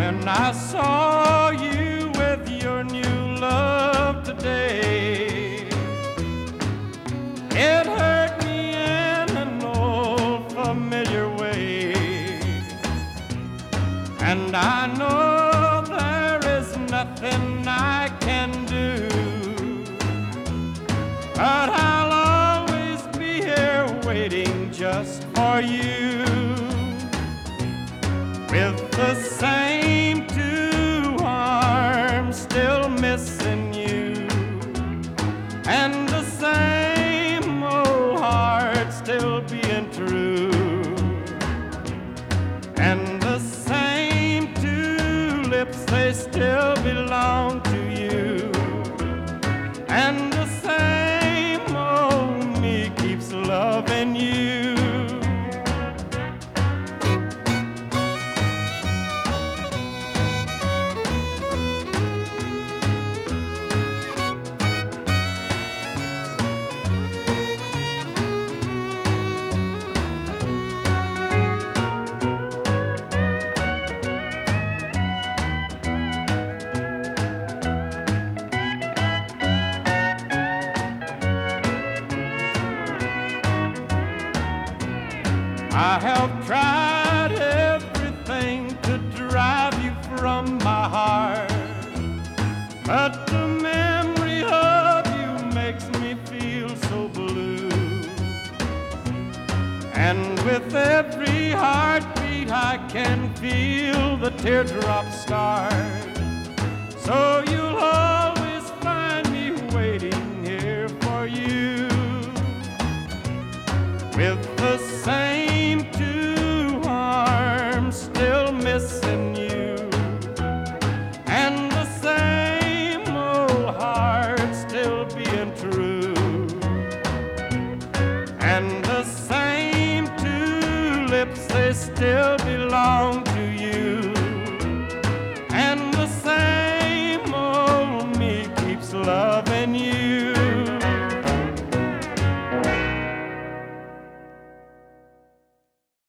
When I saw you with your new love today, it hurt me in an old familiar way. And I know there is nothing I can do, but I'll always be here waiting just for you, with the same two arms still missing you, and the same old heart still being true, and the same two lips, they still belong to you, and the same old me keeps loving you. I have tried everything to drive you from my heart, but the memory of you makes me feel so blue. And with every heartbeat I can feel the teardrops start. So you'll always find me waiting here for you, with the same two arms still missing you, and the same old heart still being true, and the same two lips, they still belong to